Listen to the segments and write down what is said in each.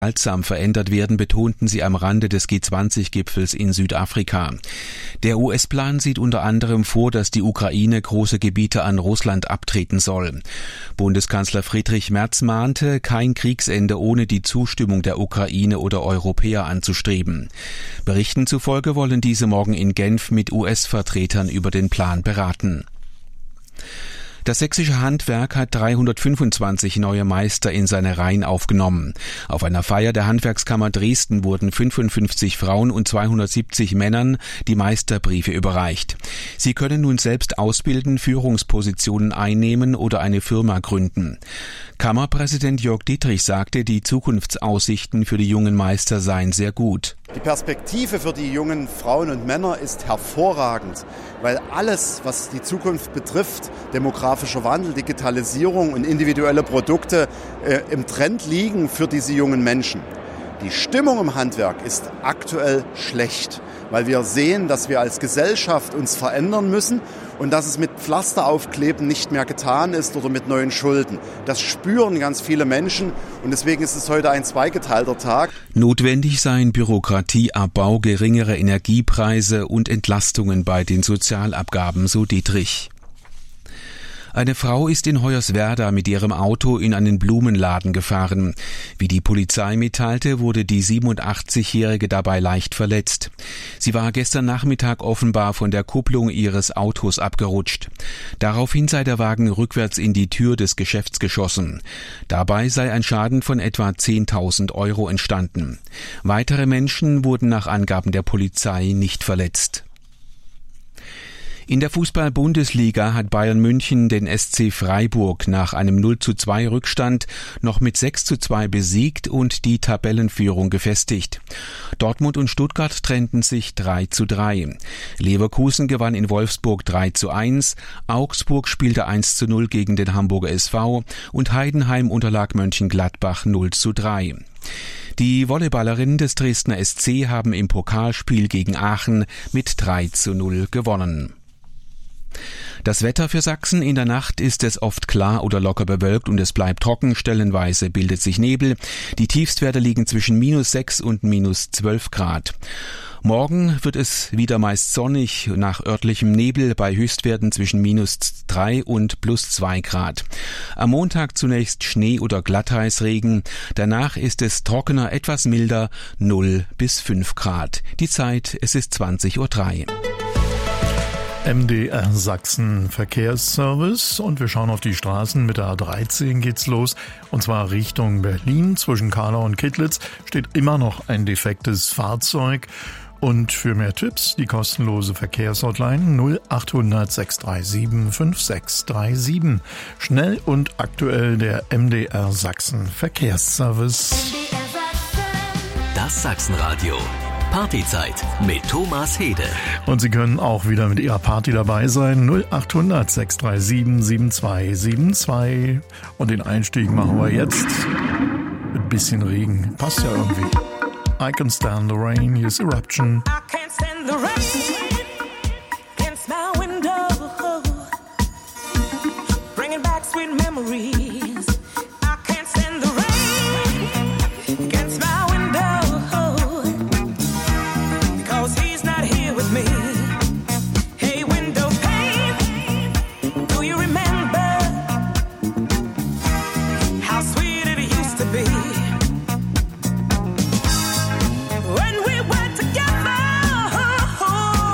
gewaltsam verändert werden, betonten sie am Rande des G20-Gipfels in Südafrika. Der US-Plan sieht unter anderem vor, dass die Ukraine große Gebiete an Russland abtreten soll. Bundeskanzler Friedrich Merz mahnte, kein Kriegsende ohne die Zustimmung der Ukraine oder Europäer anzustreben. Berichten zufolge wollen diese morgen in Genf mit US-Vertretern über den Plan beraten. Das sächsische Handwerk hat 325 neue Meister in seine Reihen aufgenommen. Auf einer Feier der Handwerkskammer Dresden wurden 55 Frauen und 270 Männern die Meisterbriefe überreicht. Sie können nun selbst ausbilden, Führungspositionen einnehmen oder eine Firma gründen. Kammerpräsident Jörg Dietrich sagte, die Zukunftsaussichten für die jungen Meister seien sehr gut. Die Perspektive für die jungen Frauen und Männer ist hervorragend, weil alles, was die Zukunft betrifft, demografischer Wandel, Digitalisierung und individuelle Produkte im Trend liegen für diese jungen Menschen. Die Stimmung im Handwerk ist aktuell schlecht, weil wir sehen, dass wir als Gesellschaft uns verändern müssen und dass es mit Pflasteraufkleben nicht mehr getan ist oder mit neuen Schulden. Das spüren ganz viele Menschen und deswegen ist es heute ein zweigeteilter Tag. Notwendig seien Bürokratieabbau, geringere Energiepreise und Entlastungen bei den Sozialabgaben, so Dietrich. Eine Frau ist in Hoyerswerda mit ihrem Auto in einen Blumenladen gefahren. Wie die Polizei mitteilte, wurde die 87-Jährige dabei leicht verletzt. Sie war gestern Nachmittag offenbar von der Kupplung ihres Autos abgerutscht. Daraufhin sei der Wagen rückwärts in die Tür des Geschäfts geschossen. Dabei sei ein Schaden von etwa 10.000 Euro entstanden. Weitere Menschen wurden nach Angaben der Polizei nicht verletzt. In der Fußball-Bundesliga hat Bayern München den SC Freiburg nach einem 0:2 Rückstand noch mit 6:2 besiegt und die Tabellenführung gefestigt. Dortmund und Stuttgart trennten sich 3:3. Leverkusen gewann in Wolfsburg 3:1, Augsburg spielte 1:0 gegen den Hamburger SV und Heidenheim unterlag Mönchengladbach 0:3. Die Volleyballerinnen des Dresdner SC haben im Pokalspiel gegen Aachen mit 3:0 gewonnen. Das Wetter für Sachsen: In der Nacht ist es oft klar oder locker bewölkt und es bleibt trocken, stellenweise bildet sich Nebel. Die Tiefstwerte liegen zwischen -6 und -12 Grad. Morgen wird es wieder meist sonnig, nach örtlichem Nebel bei Höchstwerten zwischen -3 und +2 Grad. Am Montag zunächst Schnee oder Glatteisregen, danach ist es trockener, etwas milder, 0 bis 5 Grad. Die Zeit, es ist 20:03 Uhr. MDR Sachsen Verkehrsservice und wir schauen auf die Straßen. Mit der A13 geht's los und zwar Richtung Berlin. Zwischen Kahlau und Kittlitz steht immer noch ein defektes Fahrzeug. Und für mehr Tipps die kostenlose Verkehrshotline 0800 637 5637. Schnell und aktuell der MDR Sachsen Verkehrsservice. Das Sachsenradio. Partyzeit mit Thomas Hede. Und Sie können auch wieder mit Ihrer Party dabei sein. 0800 637 7272. Und den Einstieg machen wir jetzt. Mit ein bisschen Regen. Passt ja irgendwie. I Can Stand the Rain. Here's Eruption. I can't stand the rain against my window. Bringing back sweet memories. I can't stand the rain against my window. Because he's not here with me. Hey, window pane, do you remember how sweet it used to be? When we were together,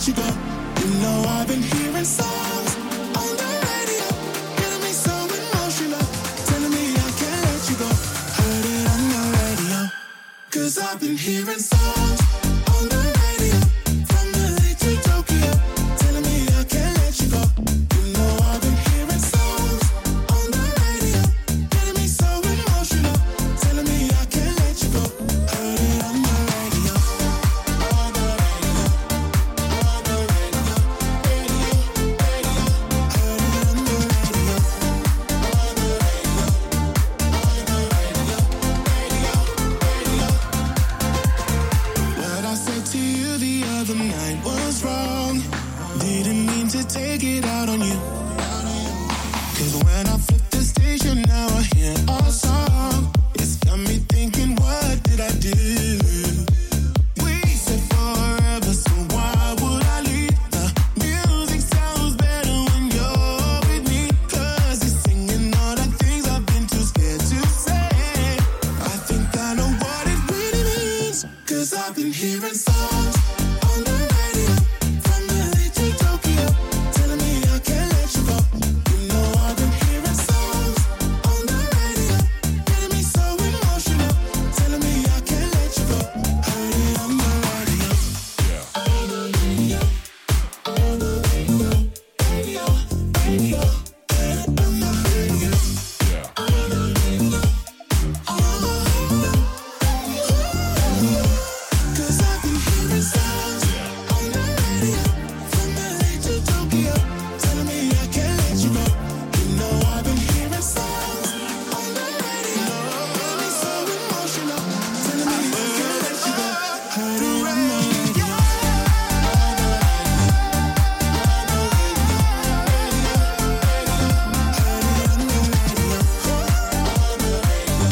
let you go. You know I've been hearing songs on the radio, getting me so emotional, telling me I can't let you go. Heard it on the radio, 'cause I've been hearing songs on the radio, from LA to Tokyo, telling me I can't let you go. You know I've been hearing songs on the radio, getting me so emotional, telling me I can't let you go. Heard it on the radio, on the radio, on the radio, radio, radio. Heard it on the radio, on the radio, on the radio, radio, radio. What I said to you the other night was wrong. Didn't mean to take it out on you. 'Cause when I flip the station now I hear our song. It's got me thinking, what did I do? We said forever, so why would I leave? The music sounds better when you're with me. 'Cause you're singing all the things I've been too scared to say. I think I know what it really means. 'Cause I've been hearing songs on the radio, from LA to Tokyo, telling me I can't let you go. You know I've been hearing songs on the radio, getting me so emotional, telling me I can't let you go. Heard it on the radio, on the radio, on the radio, radio, radio. Heard it on the radio, on the radio, on the radio. 'Cause I've been hearing songs on the radio, from LA to Tokyo, telling me I can't let you go. You know I've been hearing songs on the radio, getting me so emotional, telling me I can't let you go. Heard it on the radio, on the radio, on the radio, radio, radio. Heard it on the radio, on the radio,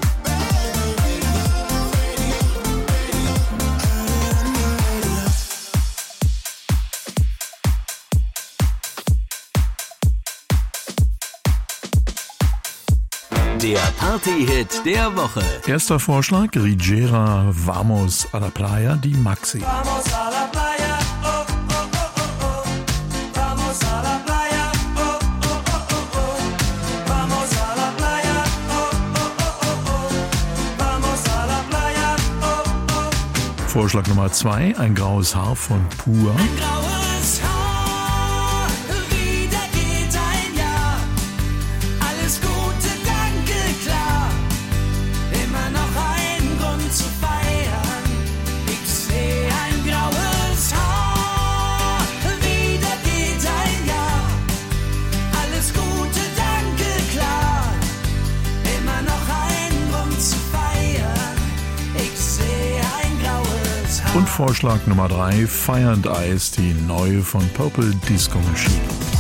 Der Party-Hit der Woche. Erster Vorschlag, Rigera, Vamos a la Playa, die Maxi. Vamos a la playa, oh, oh, oh, oh, oh. Vamos a la playa, oh, oh, oh, oh, oh. Vamos a la playa, oh, oh, oh, oh, oh. Vamos a la playa, oh, oh. Vorschlag Nummer 2, ein graues Haar von Pur. Ein graues Haar, wieder geht ein Jahr. Alles Gute, danke, klar. Immer noch ein Grund zu feiern. Ich sehe ein graues Haar, wieder geht ein Jahr. Alles Gute, danke, klar. Immer noch ein Grund zu feiern. Ich sehe ein graues Haar. Und Vorschlag Nummer 3, Fire and Ice, die neue von Purple Disco Machine.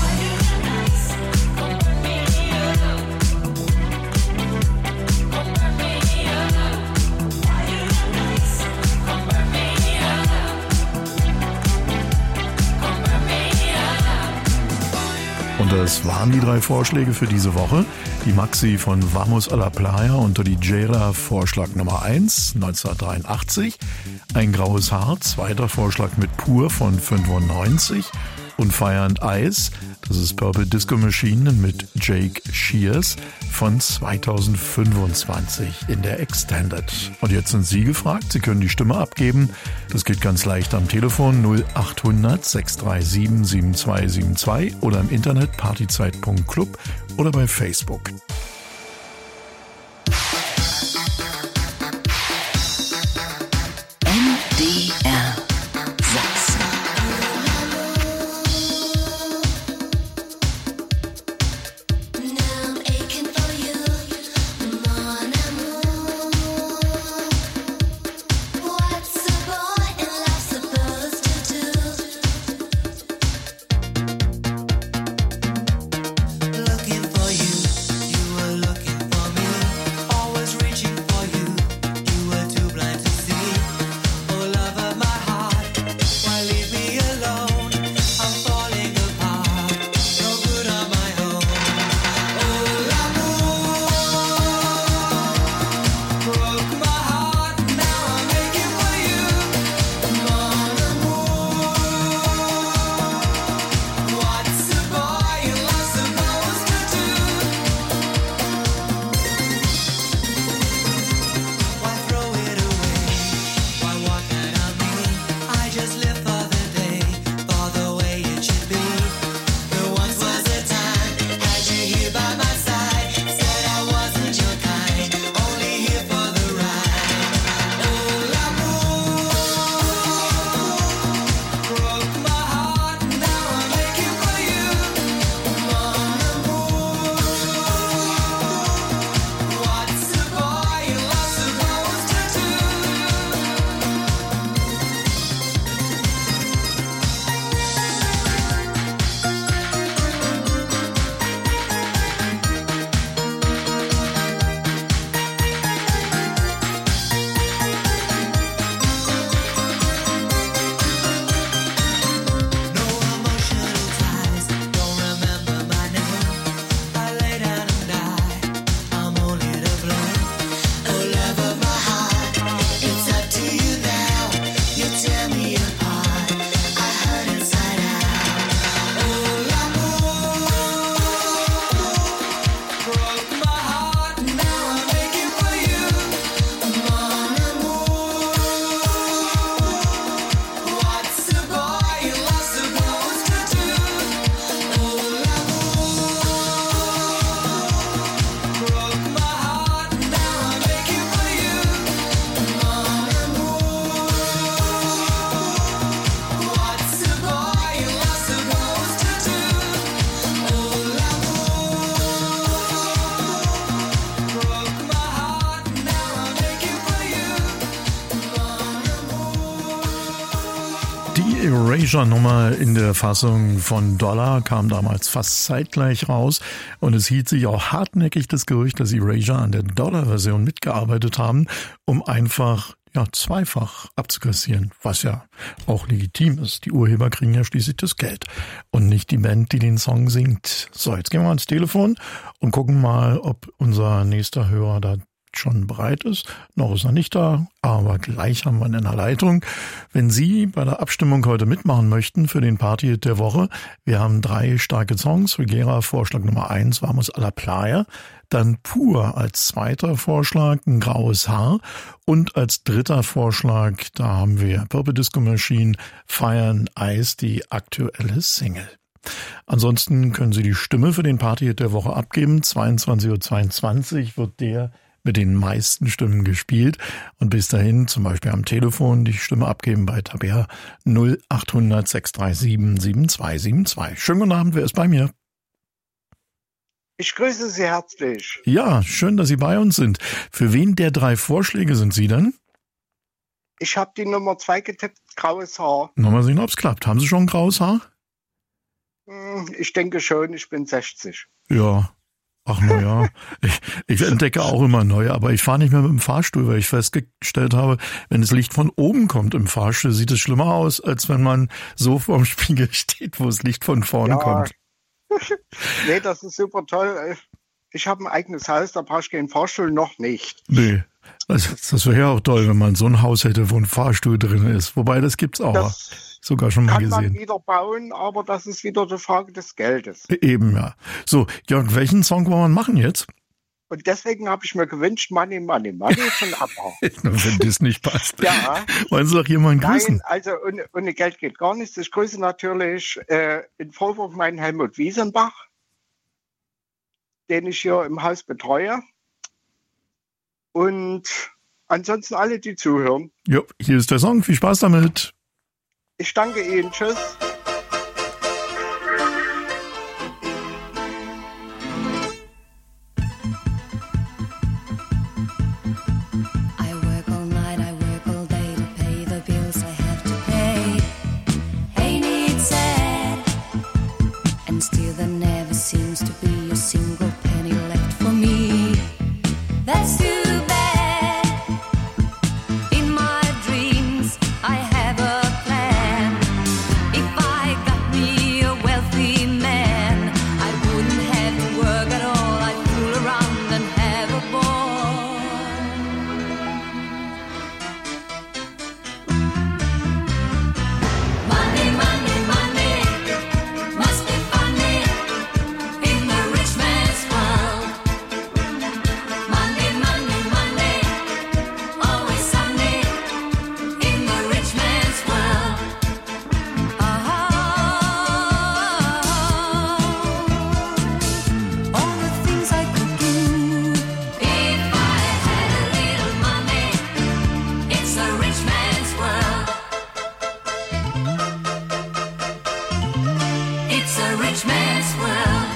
Und das waren die 3 Vorschläge für diese Woche. Die Maxi von Vamos a la Playa unter die Jera, Vorschlag Nummer 1, 1983. Ein graues Haar, zweiter Vorschlag mit Pur von 95. Und Fire and Ice, das ist Purple Disco Machine mit Jake Shears von 2025 in der Extended. Und jetzt sind Sie gefragt, Sie können die Stimme abgeben. Das geht ganz leicht am Telefon 0800 637 7272 oder im Internet partyzeit.club oder bei Facebook. MDR Sachsen. Now I'm aching for you, mon amour. What's a boy in love supposed to do? Looking for you, you Erasure-Nummer in der Fassung von Dollar kam damals fast zeitgleich raus und es hielt sich auch hartnäckig das Gerücht, dass Erasure an der Dollar-Version mitgearbeitet haben, um einfach zweifach abzukassieren, was ja auch legitim ist. Die Urheber kriegen ja schließlich das Geld und nicht die Band, die den Song singt. So, jetzt gehen wir ans Telefon und gucken mal, ob unser nächster Hörer da schon bereit ist. Noch ist er nicht da, aber gleich haben wir ihn in der Leitung. Wenn Sie bei der Abstimmung heute mitmachen möchten für den Party-Hit der Woche, wir haben 3 starke Songs. Regera, Vorschlag Nummer 1, Vamos a la Playa. Dann Pur als zweiter Vorschlag, Ein graues Haar. Und als dritter Vorschlag, da haben wir Purple Disco Machine, Fire and Ice, die aktuelle Single. Ansonsten können Sie die Stimme für den Party-Hit der Woche abgeben. 22:22 Uhr wird der mit den meisten Stimmen gespielt. Und bis dahin zum Beispiel am Telefon die Stimme abgeben bei Tabea 0800 637 7272. Schönen guten Abend, wer ist bei mir? Ich grüße Sie herzlich. Ja, schön, dass Sie bei uns sind. Für wen der 3 Vorschläge sind Sie denn? Ich habe die Nummer 2 getippt, graues Haar. Mal sehen, ob es klappt. Haben Sie schon ein graues Haar? Ich denke schon, ich bin 60. Ja. Ach na ja, ich entdecke auch immer neue, aber ich fahre nicht mehr mit dem Fahrstuhl, weil ich festgestellt habe, wenn das Licht von oben kommt im Fahrstuhl, sieht es schlimmer aus, als wenn man so vorm Spiegel steht, wo das Licht von vorne kommt. Nee, das ist super toll. Ich habe ein eigenes Haus, da brauche ich keinen Fahrstuhl, noch nicht. Nee, das wäre ja auch toll, wenn man so ein Haus hätte, wo ein Fahrstuhl drin ist. Wobei, das gibt's auch. Das sogar schon mal gesehen. Kann man wieder bauen, aber das ist wieder die Frage des Geldes. Eben, ja. So, Jörg, welchen Song wollen wir machen jetzt? Und deswegen habe ich mir gewünscht, Money, Money, Money von ABBA. Wenn das nicht passt. Ja. Wollen Sie doch jemanden grüßen? Nein, also ohne Geld geht gar nichts. Ich grüße natürlich in Vorwurf meinen Helmut Wiesenbach, den ich hier im Haus betreue. Und ansonsten alle, die zuhören. Ja, hier ist der Song. Viel Spaß damit. Ich danke Ihnen. Tschüss. I work all night, I work all day to pay the bills I have to pay. Ain't it sad? And still there never seems to be a single penny left for me. That's too bad. In my dreams, I have a plan. If I got me a wealthy man, I wouldn't have to work at all. I'd fool around and have a ball. Money, money, money, must be funny in the rich man's world. Money, money, money, always sunny in the rich man's world. All the things I could do if I had a little money. It's a rich man's world. It's a rich man's world.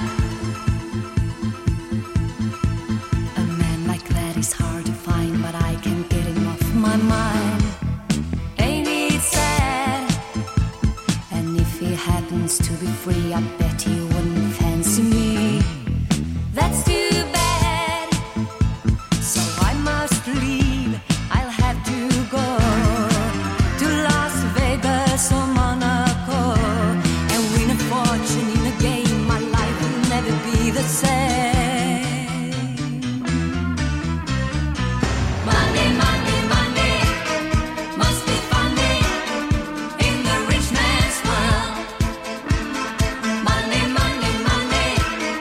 A man like that is hard to find, but I can't get him off my mind. Ain't it sad? And if he happens to be free, I bet he wouldn't fancy me. That's too bad. So I must leave. I'll have to go to Las Vegas or Monaco and win a fortune in a game. My life will never be the same. Money, money, money, must be funny in the rich man's world. Money, money, money,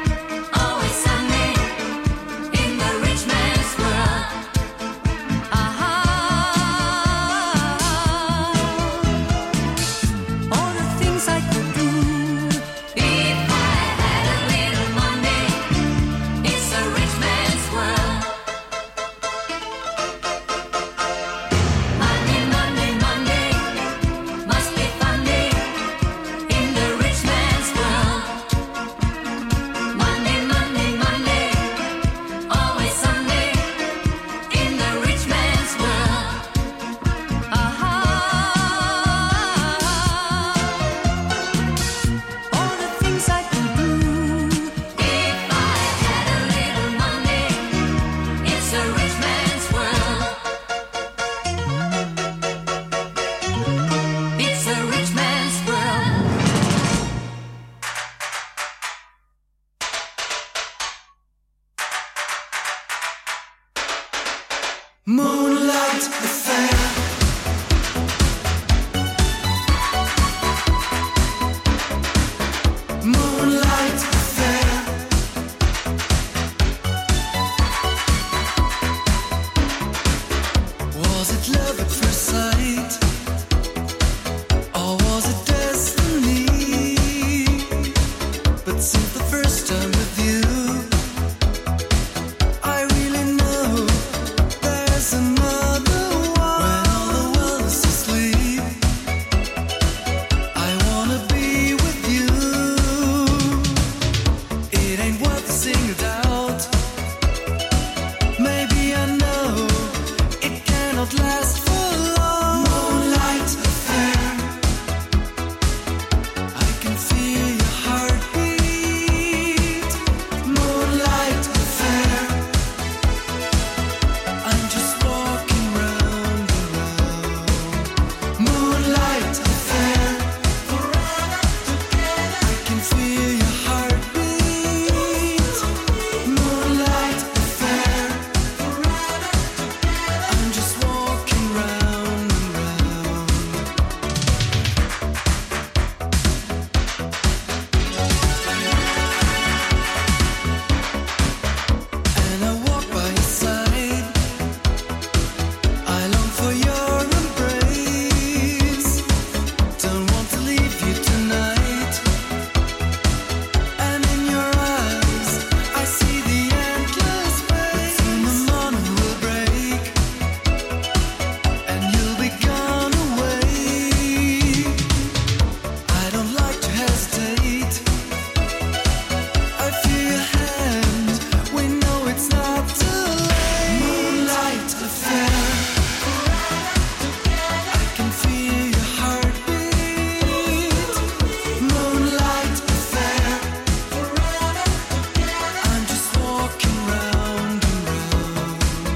Moonlight Affair. Moonlight Affair. Was it love at first sight? Or was it destiny? But since the first time with you, I really know there's another one. When all the world is asleep, I wanna be with you. It ain't worth a single doubt. Maybe I know it cannot last for long. Moonlight Affair. I can feel your heartbeat. Moonlight Affair. I'm just walking round and round. Moonlight Affair. I can feel your heartbeat. Moonlight Affair. I'm just walking round and round. And I walk by your side. I long for your embrace. Don't want to leave you tonight. And in your eyes, I see the endless space. Soon the morning will break, and you'll be gone away. I don't like to hesitate. I feel your hand. We know it's not too late. Moonlight Affair. I can feel your heartbeat. Moonlight Affair. I'm just walking round and round.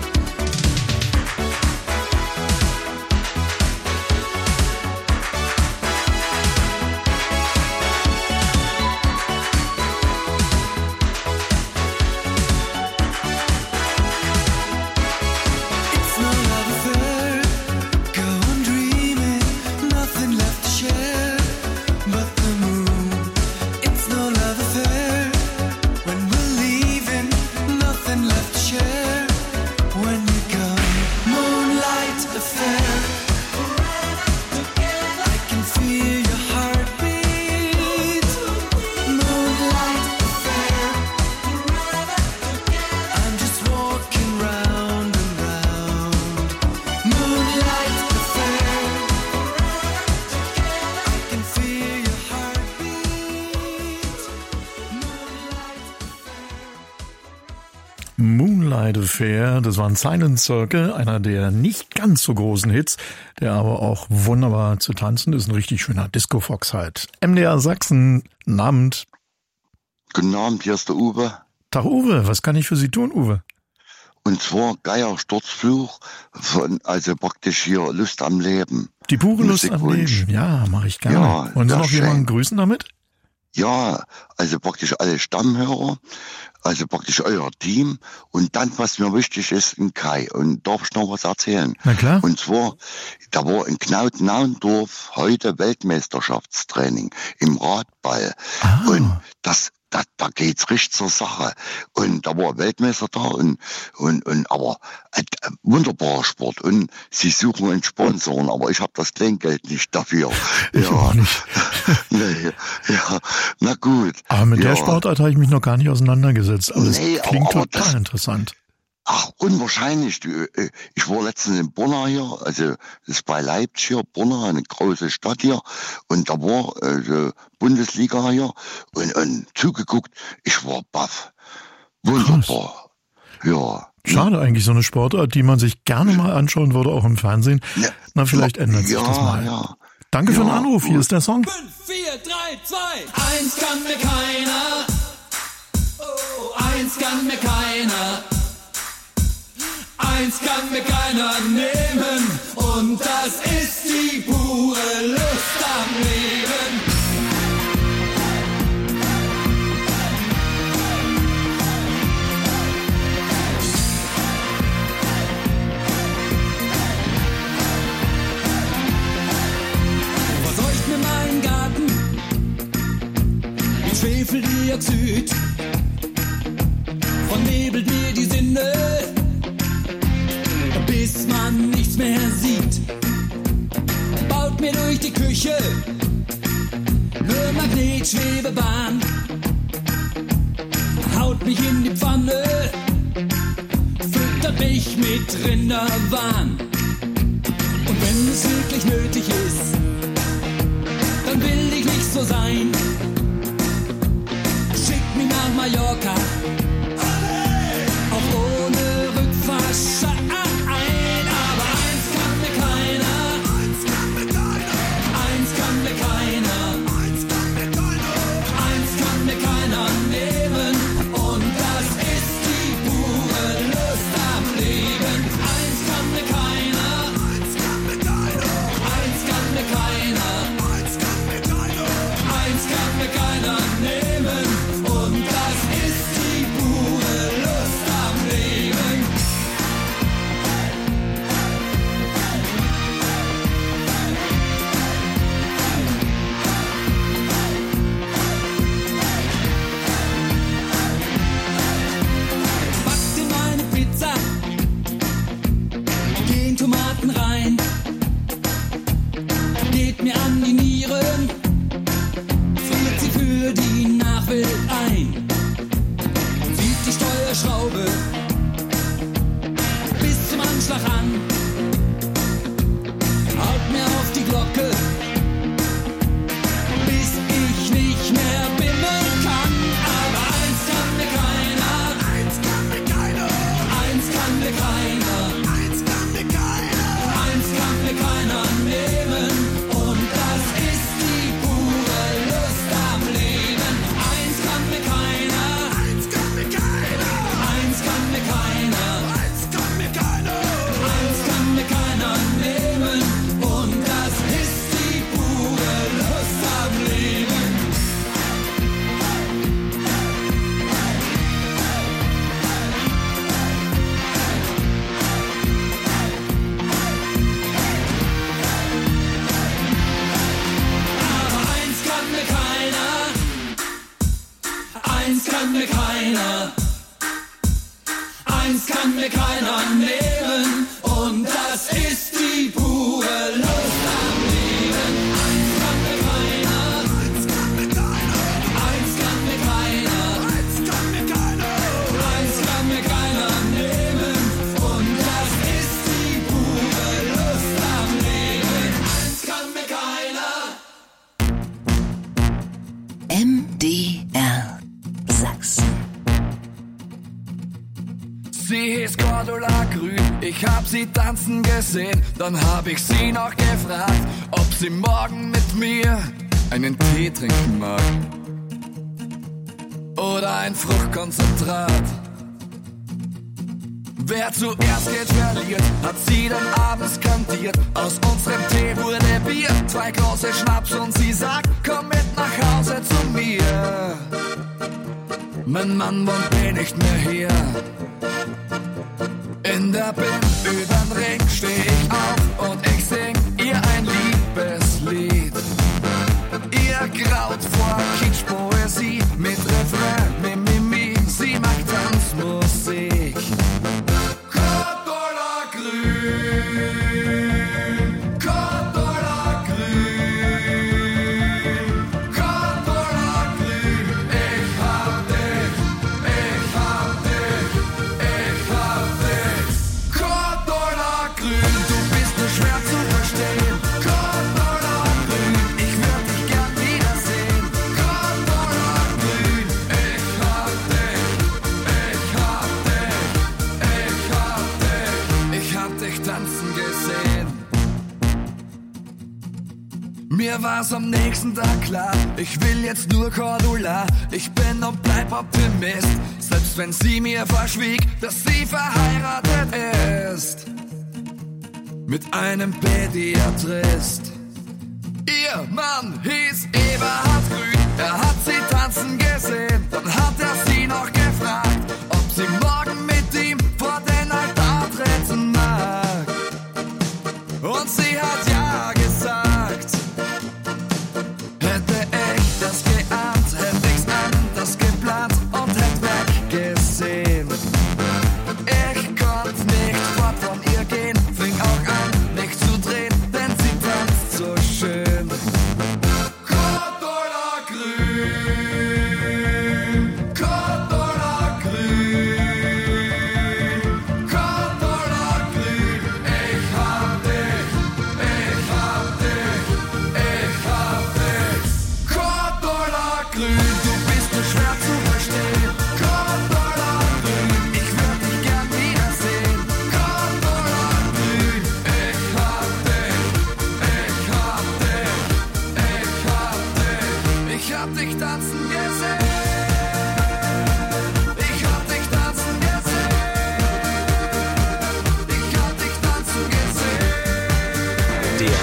It's no love affair. Go on dreaming, nothing left to share but the moon. It's no love affair. When we're leaving, nothing left to share when you're gone. Moonlight Affair. I can feel your heartbeat. Moonlight Affair. I'm just walking round and round. Moonlight Affair. I can feel your heartbeat. Moonlight Affair, das war ein Silent Circle, einer der nicht ganz so großen Hits, der aber auch wunderbar zu tanzen ist, ein richtig schöner Disco-Fox halt. MDR Sachsen, guten Abend. Guten Abend, hier ist der Uwe. Tag Uwe, was kann ich für Sie tun, Uwe? Und zwar Geier Sturzfluch von, also praktisch hier Lust am Leben. Die pure Lust am Musikwunsch. Leben, ja, mache ich gerne. Ja, Wollen Sie ja, noch jemanden schön. grüßen damit? Ja, also praktisch alle Stammhörer, also praktisch euer Team. Und dann, was mir wichtig ist, ein Kai. Und darf ich noch was erzählen? Na klar. Und zwar, da war in Knaut-Naundorf heute Weltmeisterschaftstraining im Radball. Und da geht's richtig zur Sache. Und da war Weltmeister da und aber wunderbarer Sport. Und sie suchen einen Sponsoren, aber ich habe das Kleingeld nicht dafür. Ich auch nicht. Nee, ja, na gut. Aber mit ja. der Sportart habe ich mich noch gar nicht auseinandergesetzt. Aber es Nee, klingt aber total das- interessant. Ach, unwahrscheinlich. Ich war letztens in Bonn hier, also das ist bei Leipzig hier, Bonn, eine große Stadt hier. Und da war Bundesliga hier und zugeguckt. Ich war baff. Wunderbar. Ja. Schade eigentlich, so eine Sportart, die man sich gerne mal anschauen würde, auch im Fernsehen. Ja. Na, vielleicht ändert sich Ja, das mal. ja. Danke für den Ja, Anruf, hier gut. ist der Song. 5, 4, 3, 2. Eins kann mir keiner. Oh, eins kann mir keiner. Eins kann mir keiner nehmen. Und das ist die pure Lust am Leben. Schwefeldioxid vernebelt mir die Sinne, bis man nichts mehr sieht. Baut mir durch die Küche eine Magnetschwebebahn, haut mich in die Pfanne, füttert mich mit Rinderwahn. Und wenn es wirklich nötig ist, dann will ich nicht so sein. Schickt mich nach Mallorca, auch ohne Rückfahrschein. Aber eins kann mir keiner, eins kann mir keiner, eins kann mir keiner, eins kann mir keiner, eins kann mir keiner nehmen. Und das ist die pure Lust am Leben. Eins kann mir keiner, eins kann mir keiner, eins kann mir keiner, eins kann mir keiner, eins kann mir keiner nehmen. Und das ist die pure Lust am Leben. Backt in meine Pizza, gehen Tomaten rein, geht mir an die Nieren, friert sie für die Nachwelt ein, zieht die Steuerschraube bis zum Anschlag an, haut mir auf die Glocke, bis ich nicht mehr bimmeln kann. Aber eins kann mir keiner, eins kann mir keiner, eins kann mir keiner, eins kann mir keiner, eins kann mir keiner nehmen. Und das ist die pure Lust am Leben. Eins kann mir keiner, eins kann mir keiner, eins kann mir keiner, eins kann mir keiner, eins kann mir keiner nehmen. Und das ist die pure Lust am Leben. Aber eins kann mir keiner, eins kann mir keiner, eins kann mir keiner nehmen. Und das ist die pure Lust am Leben. Eins kann mir keiner, eins kann mir keiner, eins kann mir keiner, eins kann mir keiner, eins kann mir keiner nehmen. Und das ist die pure Lust am Leben. Eins kann mir keiner. MDR Sachsen. Sie hieß Cordula Grün, ich hab sie tanzen gesehen. Dann hab ich sie noch gefragt, ob sie morgen mit mir einen Tee trinken mag. Oder ein Fruchtkonzentrat. Wer zuerst Geld verliert, hat sie dann abends skandiert. Aus unserem Tee wurde Bier, 2 große Schnaps und sie sagt, komm mit nach Hause zu mir. Mein Mann wohnt nicht mehr hier. In der Bin übern Ring steh ich auf und ich sing ihr ein Liebeslied. Ihr graut vor Kitschpoesie mit Refrain, Mimimi, sie mag Tanzmusik. Cordula Grün, Cordula Grün, Cordula Grün, ich hab dich, ich hab dich, ich hab dich. Cordula Grün, du bist nur schwer zu verstehen. Cordula Grün, ich würd dich gern wiedersehen. Cordula Grün, ich hab dich, ich hab dich, ich hab dich, ich hab dich tanzen gesehen. Mir war's am nächsten Tag klar, ich will jetzt nur Cordula. Ich bin und bleib Optimist, selbst wenn sie mir verschwieg, dass sie verheiratet ist mit einem Pädiatrist. Ihr Mann hieß Eberhard Grün, er hat sie tanzen gesehen. Dann hat er sie noch gefragt, ob sie morgen mit ihm vor den Altar treten mag. Und sie hat ja gesagt. Hätte ich das geahnt, hätte ich's grün, du bist nur schwer zu verstehen. Cordula grün, ich würd dich gern wiedersehen. Cordula grün, ich hab dich, ich hab dich, ich hab dich. Ich hab dich tanzen gesehen. Ich hab dich tanzen gesehen. Ich hab dich tanzen gesehen. Der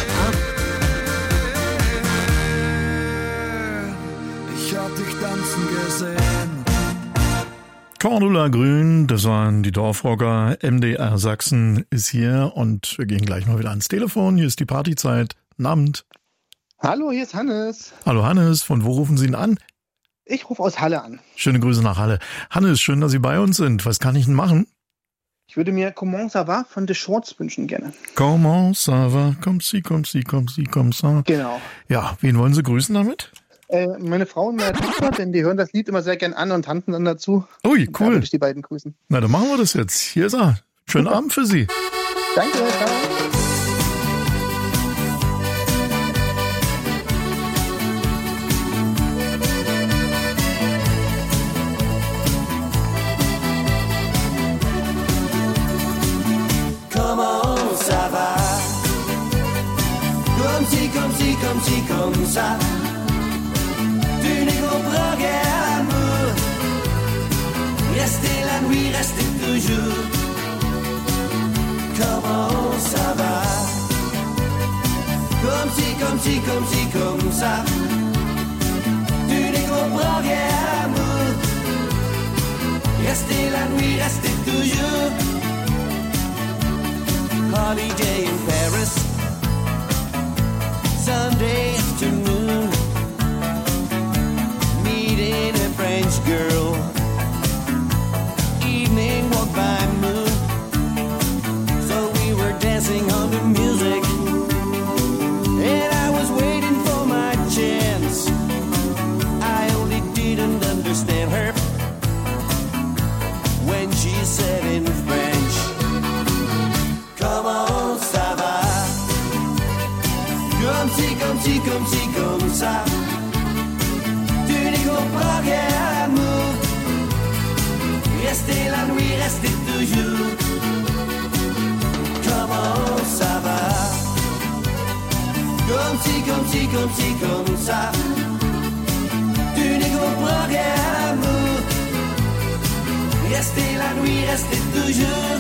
Ich hab dich tanzen gesehen. Cordula Grün, das waren die Dorfrocker. MDR Sachsen ist hier und wir gehen gleich mal wieder ans Telefon. Hier ist die Partyzeit. Guten Abend. Hallo, hier ist Hannes. Hallo Hannes, von wo rufen Sie ihn an? Ich rufe aus Halle an. Schöne Grüße nach Halle. Hannes, schön, dass Sie bei uns sind. Was kann ich denn machen? Ich würde mir Comment ça va von The Shorts wünschen gerne. Comment ça va? Comme si, comme si, comme si, comme ça. Genau. Ja, wen wollen Sie grüßen damit? Meine Frau und meine Tochter, denn die hören das Lied immer sehr gern an und tanzen dann dazu. Ui, Und da cool. würde ich die beiden grüßen. Na, dann machen wir das jetzt. Hier ist er. Schönen Abend für Sie. Danke, ciao. Comment ça va? Comme si, comme si, comme si, comme ça. Tu ne comprends guère l'amour. Rester la nuit, rester toujours. Comment ça va? Comme si, comme si, comme si, comme ça. Tu ne comprends guère l'amour. Rester la nuit, rester toujours. Holiday in Paris, Sunday afternoon, meeting a French girl, evening walk by moon, so we were dancing under music, and I was waiting for my chance. I only didn't understand her when she said in French, comment ça va? Comme si, comme si, comme si, comme ça. Tu ne comprends guère l'amour. Rester la nuit, rester toujours. Comment ça va? Comme si, comme si, comme si, comme ça. Tu ne comprends guère l'amour. Rester la nuit, rester toujours.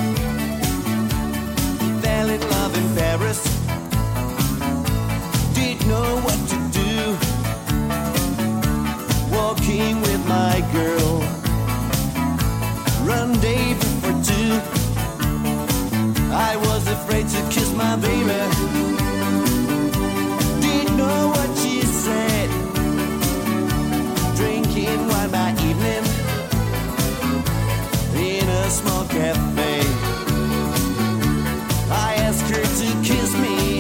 Fell in love in Paris, didn't know what to do. Walking with my girl, rendezvous for two. I was afraid to kiss my baby, didn't know what she said. Drinking wine by evening in a small cafe. I asked her to kiss me,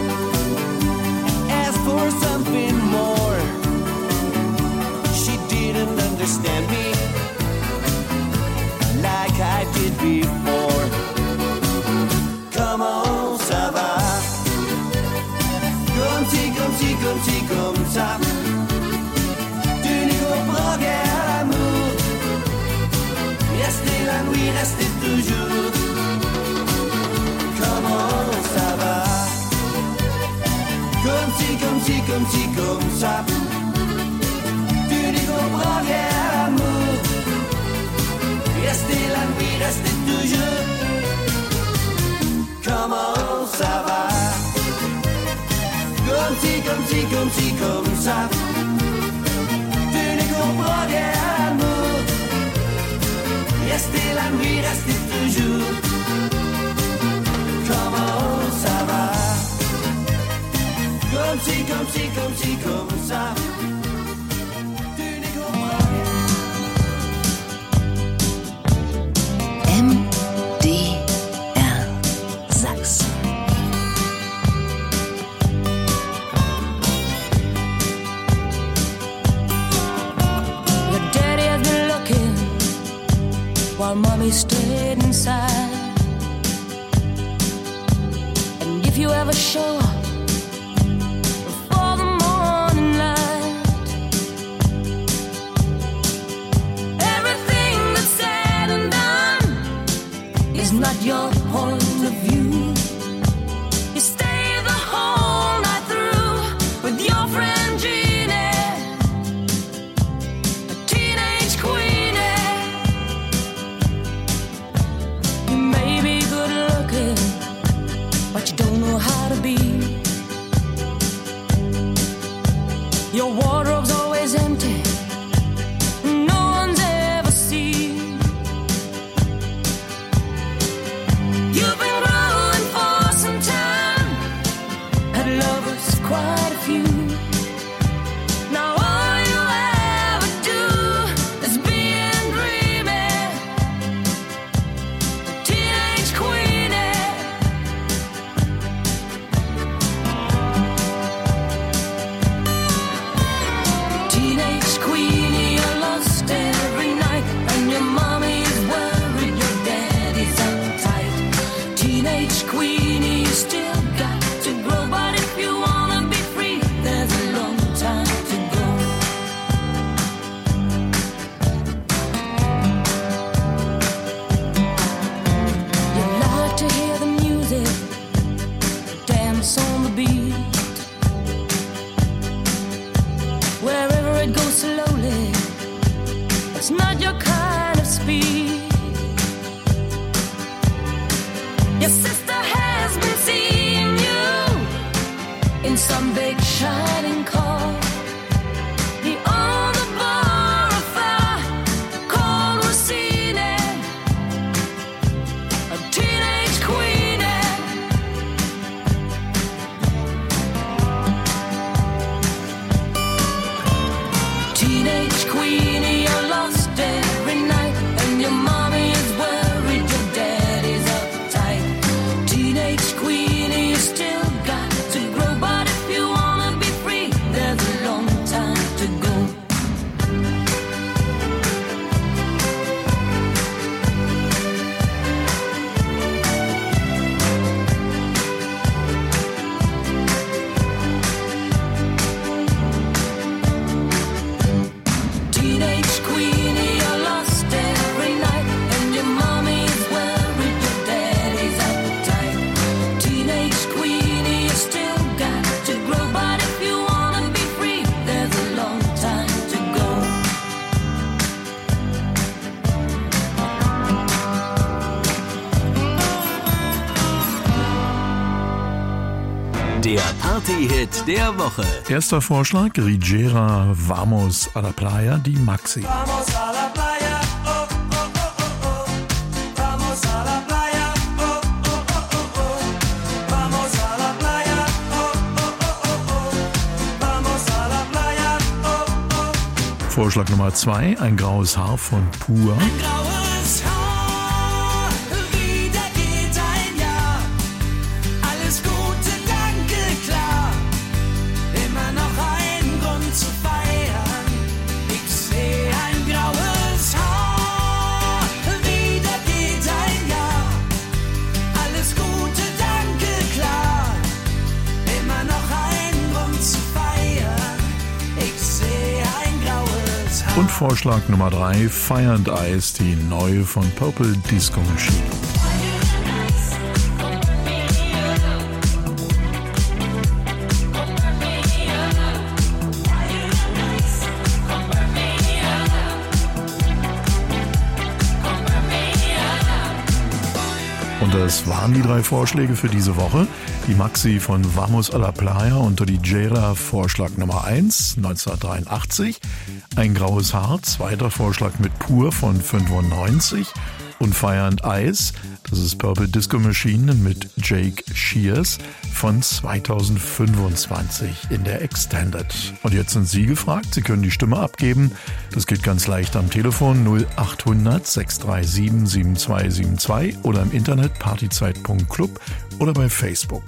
asked for something more. She didn't understand me like I did before. Comment ça va? Comme si, comme si, comme si, comme ça. Tu ne comprends guère l'amour. Rester la nuit, rester toujours. Comment ça va? Comme si, comme si, comme si, comme ça. Tu ne comprends guère l'amour. Rester la nuit, rester toujours. Comment ça va? Comme si, comme si, comme si, comme ça. Tu ne comprends guère l'amour. Rester la nuit, rester toujours. Comment ça va? Comme si, comme si, comme si, comme ça. Tu ne comprends MDR Sachsen. Your daddy has been looking while mommy stayed inside. And if you ever show up before the morning light, not your point of view. You stay the whole night through with your friend Jeannie, a teenage queenie. You may be good looking, but you don't know how to be. Your wardrobe's always empty, no one's ever seen. You've been growing for some time, had lovers quite a few. Now all you ever do is be and dreamy, teenage queenie. Teenage queenie, you're lost every night, and your mommy is worried, your daddy's uptight. Teenage queenie, you still got to grow, but if you wanna be free, there's a long time to go. You like to hear the music, dance on the beat. Wherever it goes slowly, it's not your kind of speed. Your sister has been seeing you in some big shining car. He owned a bar affair called Rossini, a teenage queenie. Teenage queenie, you're lost every night, and your mommy is worried, your daddy's uptight. Teenage queenie, you still got to grow, but if you wanna be free, there's a long time to go. Teenage queenie, you're lost every night, and your mommy is worried, your daddy's uptight. Teenage queenie, you still got to grow, but if you wanna be free, there's a long time to go. Der Party-Hit der Woche. Erster Vorschlag, Rigera, Vamos a la Playa, die Maxi. Vamos a la playa, oh, oh, oh, oh, oh. Vamos a la playa, oh, oh, oh, oh, oh. Vamos a la playa, oh, oh, oh, oh, oh. Vamos a la playa, oh, oh. Vorschlag Nummer 2, ein graues Haar von Pur. Graues Haar, wieder geht ein Jahr. Alles Gute, danke, klar. Immer noch ein Grund zu feiern. Ich sehe ein graues Haar, wieder geht ein Jahr. Alles Gute, danke, klar. Immer noch ein Grund zu feiern. Ich sehe ein graues Haar. Und Vorschlag Nummer 3, Fire and Ice, die neue von Purple Disco Machine. Und das waren die 3 Vorschläge für diese Woche. Die Maxi von Vamos a la Playa unter die Jera, Vorschlag Nummer 1, 1983. Ein graues Haar, zweiter Vorschlag mit Pur von 95. Und Fire and Ice, das ist Purple Disco Machine mit Jake Shears von 2025 in der Extended. Und jetzt sind Sie gefragt, Sie können die Stimme abgeben. Das geht ganz leicht am Telefon 0800 637 7272 oder im Internet partyzeit.club oder bei Facebook.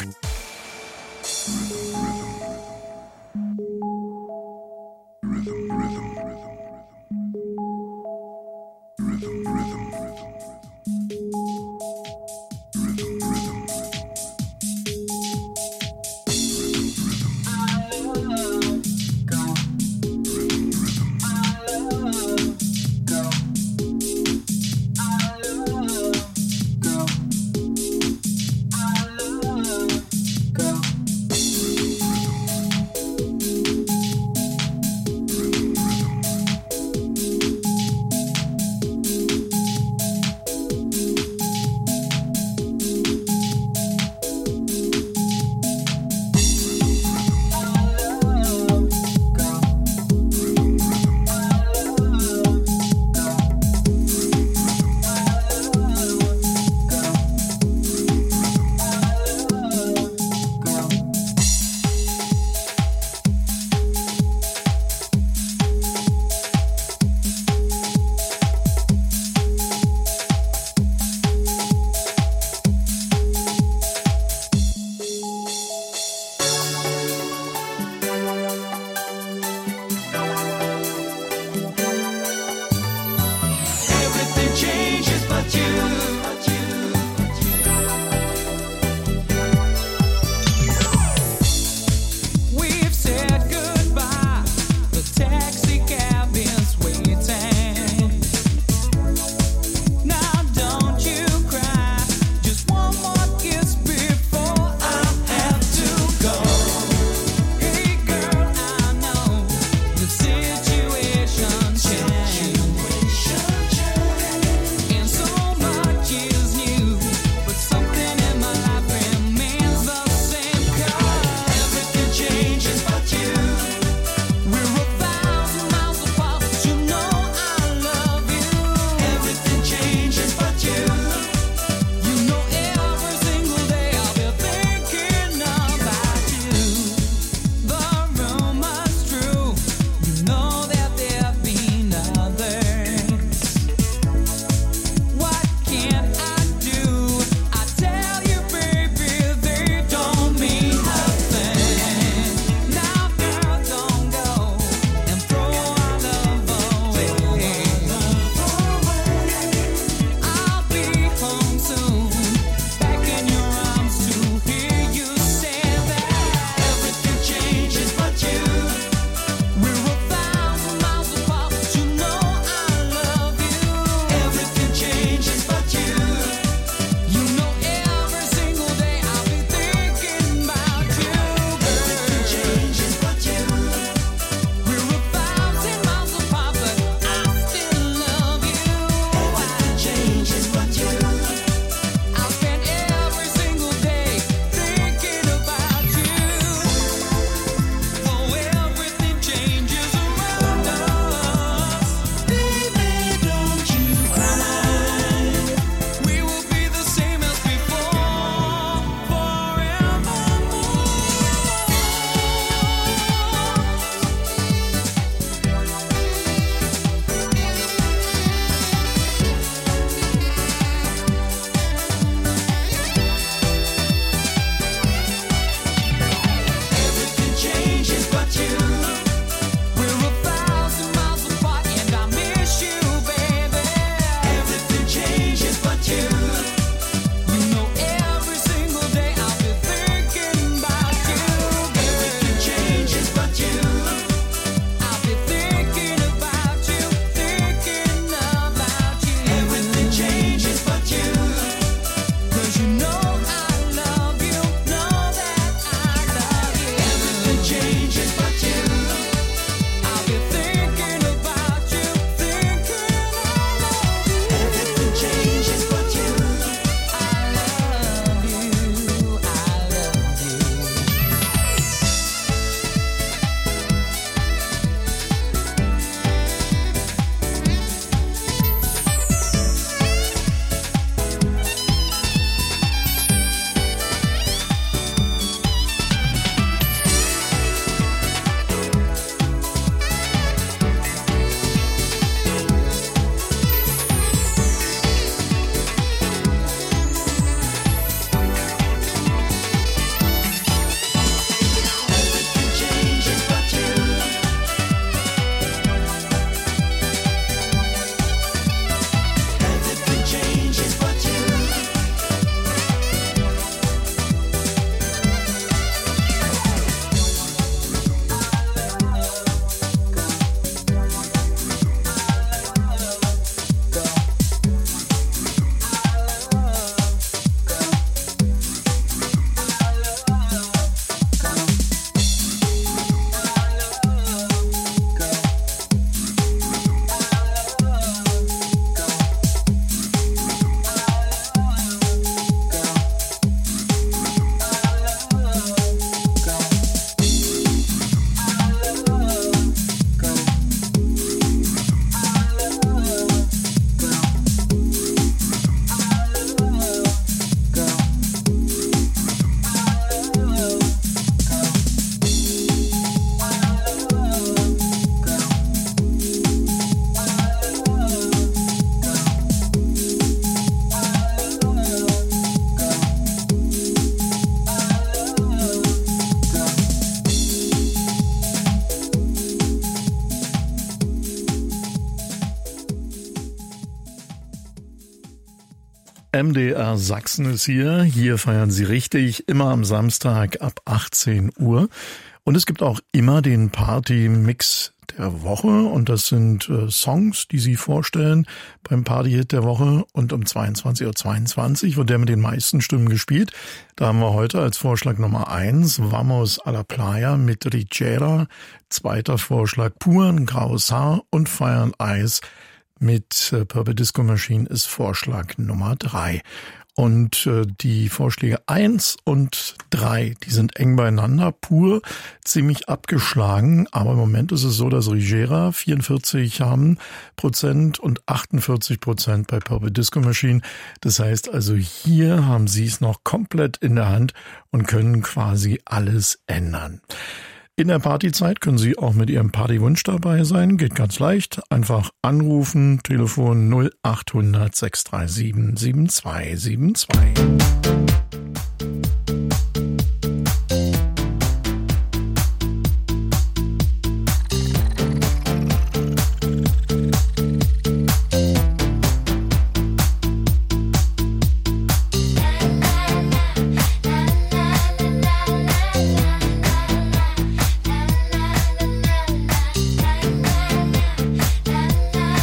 MDR Sachsen ist hier. Hier feiern sie richtig, immer am Samstag ab 18 Uhr. Und es gibt auch immer den Party-Mix der Woche. Und das sind Songs, die sie vorstellen beim Party-Hit der Woche. Und um 22:22 Uhr wird der mit den meisten Stimmen gespielt. Da haben wir heute als Vorschlag Nummer 1 Vamos a la Playa mit Richera. Zweiter Vorschlag Pur, ein graues Haar und Fire and Ice mit Purple Disco Machine ist Vorschlag Nummer 3. Und die Vorschläge 1 und 3, die sind eng beieinander, Pur ziemlich abgeschlagen. Aber im Moment ist es so, dass Rigera 44 haben Prozent und 48% bei Purple Disco Machine. Das heißt also, hier haben sie es noch komplett in der Hand und können quasi alles ändern. In der Partyzeit können Sie auch mit Ihrem Partywunsch dabei sein. Geht ganz leicht. Einfach anrufen. Telefon 0800 637 7272.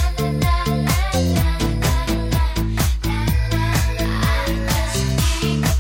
Keep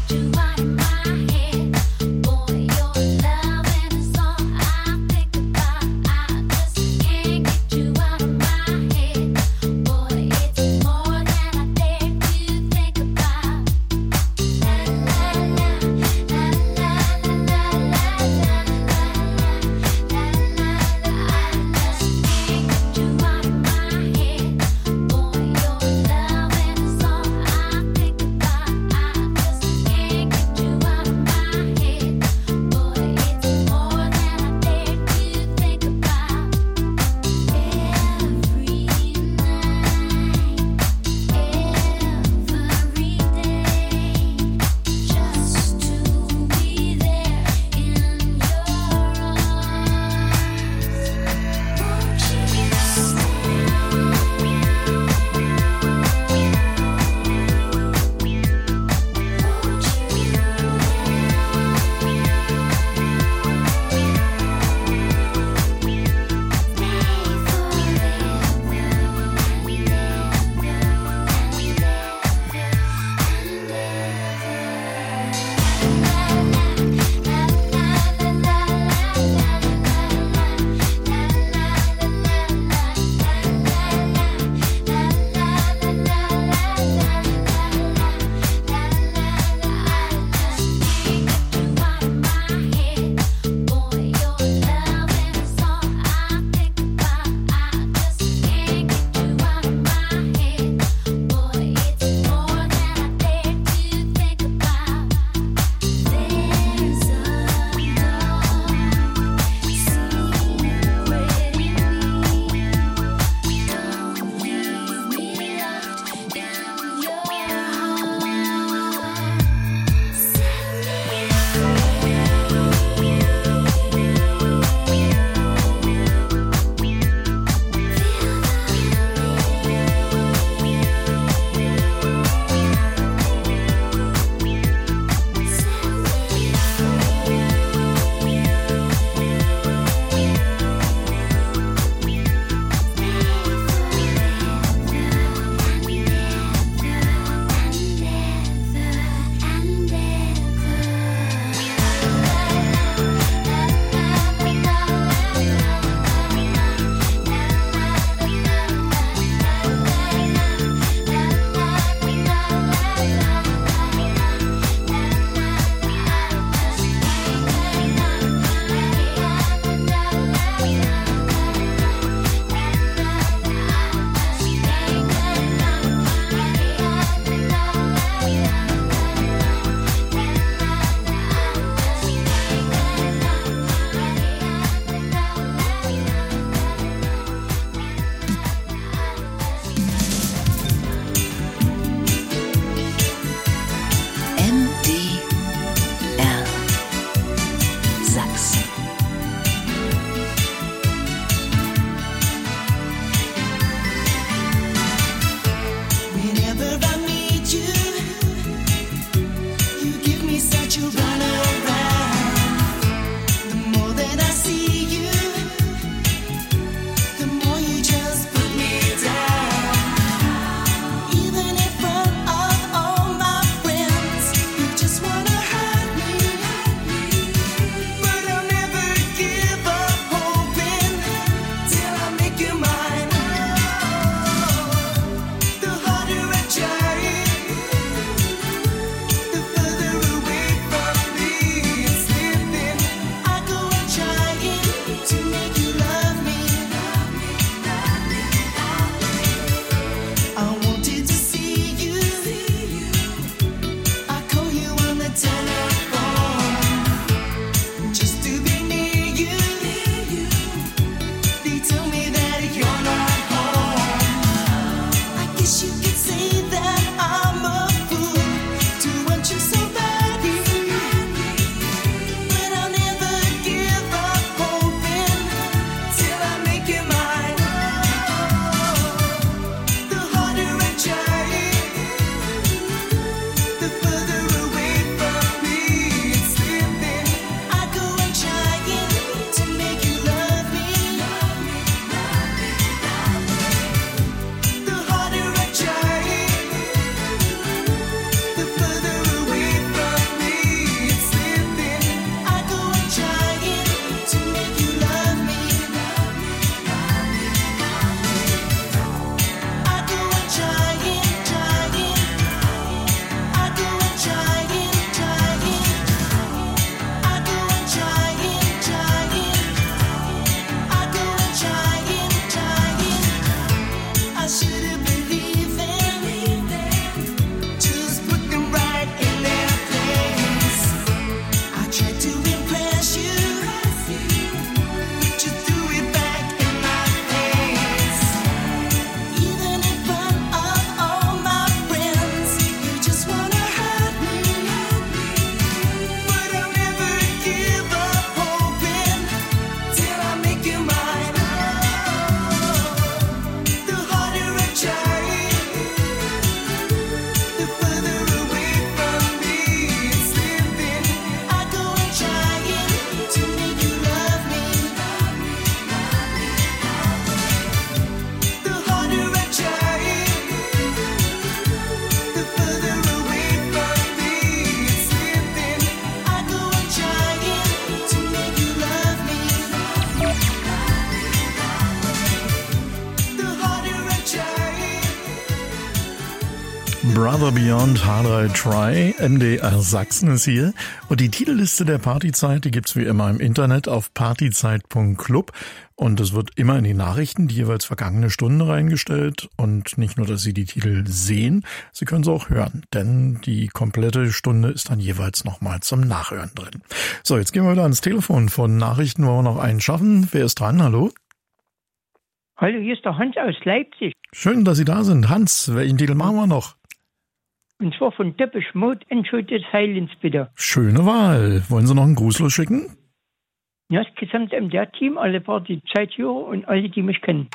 Brother Beyond Hard I Try, MDR Sachsen ist hier. Und die Titelliste der Partyzeit, die gibt's wie immer im Internet auf partyzeit.club. Und es wird immer in die Nachrichten die jeweils vergangene Stunde reingestellt. Und nicht nur, dass Sie die Titel sehen, Sie können sie auch hören. Denn die komplette Stunde ist dann jeweils nochmal zum Nachhören drin. So, jetzt gehen wir wieder ans Telefon. Von Nachrichten wollen wir noch einen schaffen. Wer ist dran? Hallo? Hallo, hier ist der Hans aus Leipzig. Schön, dass Sie da sind. Hans, welchen Titel machen wir noch? Und zwar von Depeche Mode, Enchanted Silence, bitte. Schöne Wahl. Wollen Sie noch einen Gruß losschicken? Ja, das gesamte MDR-Team, alle Party-Zeithörer und alle, die mich kennen.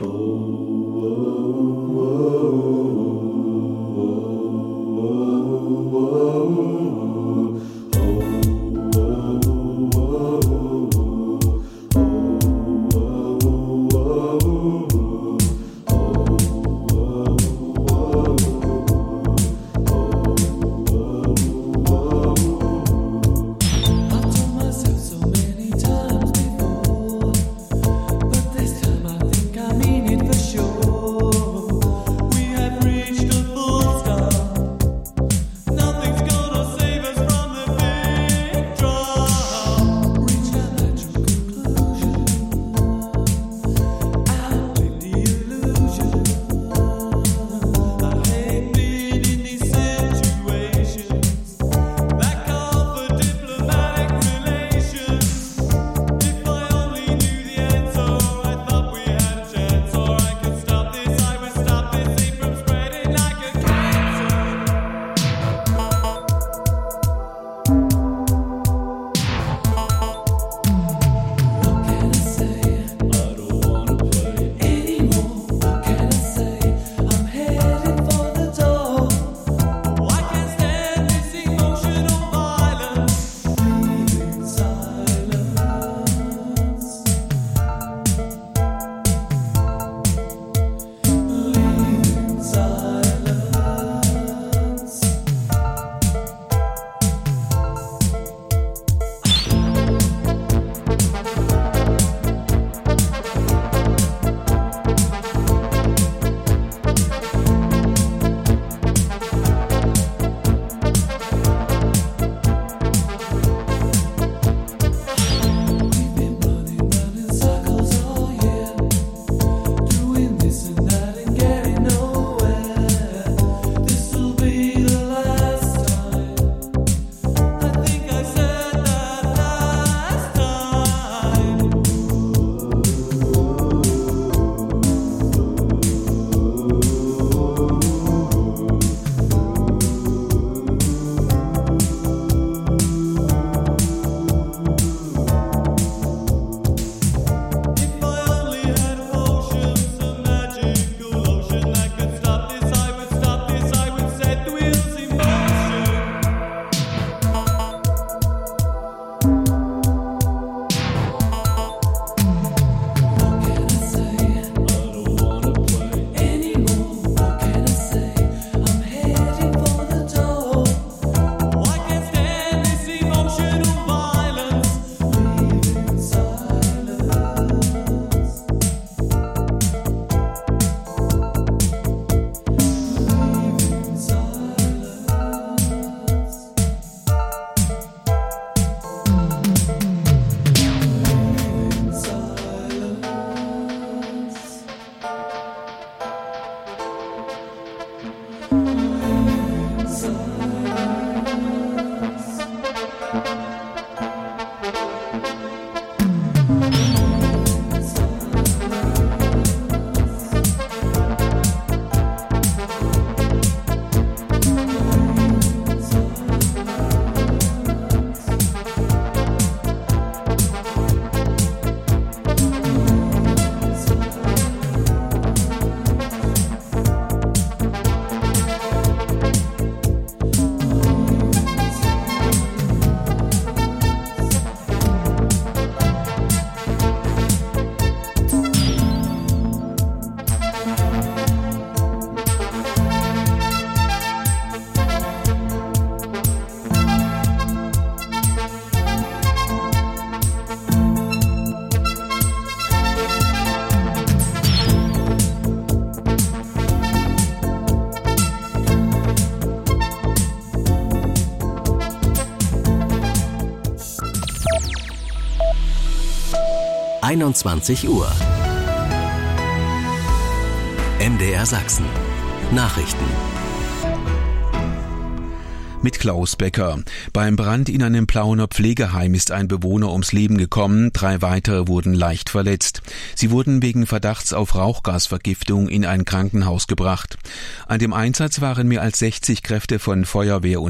Sure. 21 Uhr. MDR Sachsen. Nachrichten. Mit Klaus Becker. Beim Brand in einem Plauener Pflegeheim ist ein Bewohner ums Leben gekommen, 3 weitere wurden leicht verletzt. Sie wurden wegen Verdachts auf Rauchgasvergiftung in ein Krankenhaus gebracht. An dem Einsatz waren mehr als 60 Kräfte von Feuerwehr und